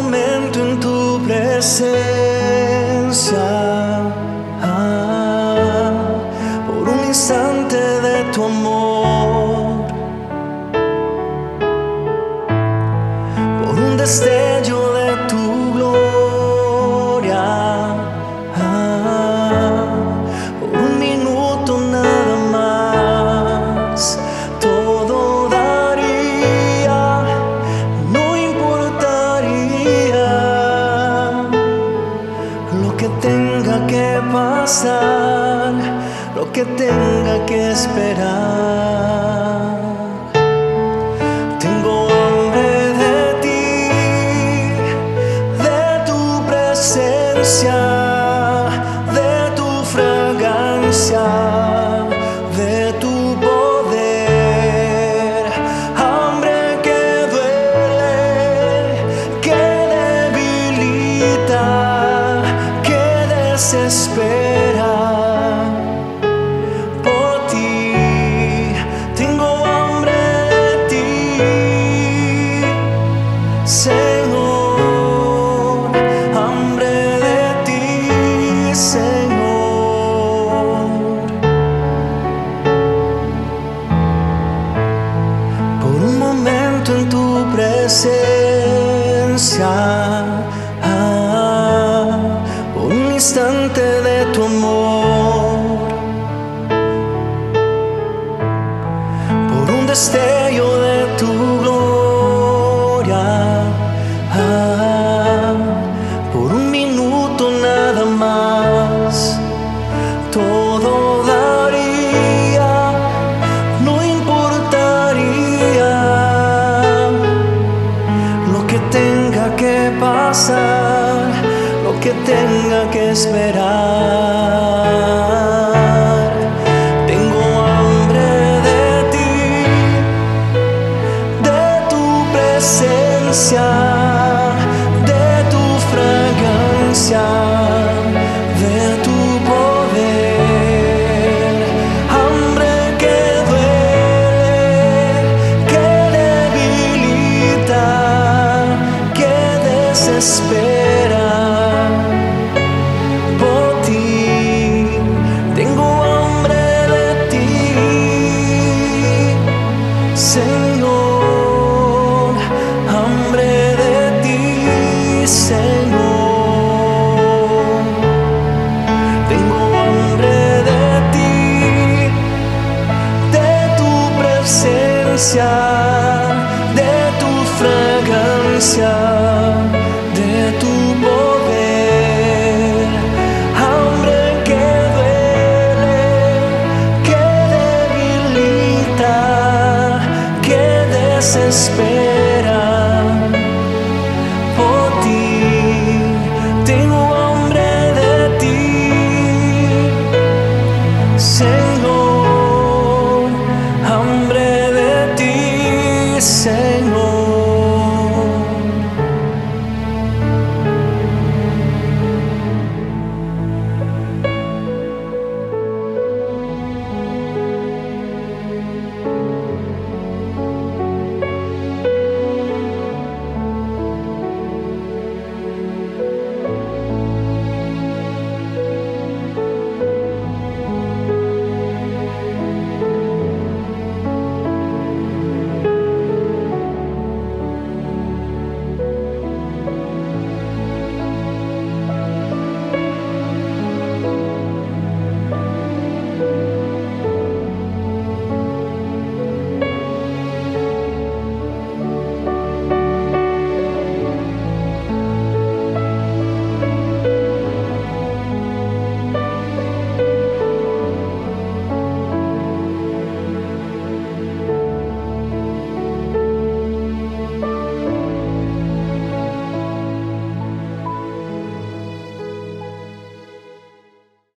momento en tu presencia, por un instante de tu amor, por un destello de tu gloria, por un minuto nada más, todo daría, no importaría lo que tenga que pasar, lo que tenga que esperar. Tengo hambre de ti, de tu presencia, de tu fragancia, de tu poder. Hambre que duele, que debilita, que desespera. Por ti tengo hambre de ti, Señor, hambre de ti, Señor. Por un momento en tu presencia, por un instante de tu amor, por un destello de tu gloria, por un minuto nada más, todo daría, no importaría lo que tenga que pasar, lo que tenga que esperar. Tengo hambre de ti, de tu presencia, de tu fragancia, de tu poder. Hambre que duele, que debilita, que desespera. Por ti tengo hambre de ti, Señor, hambre de ti, Señor. Tengo hambre de ti, de tu presencia, de tu fragancia, de tu poder. Hambre que duele, que debilita, que desespera. Por ti tengo hambre de ti, Señor, hambre de ti, Señor.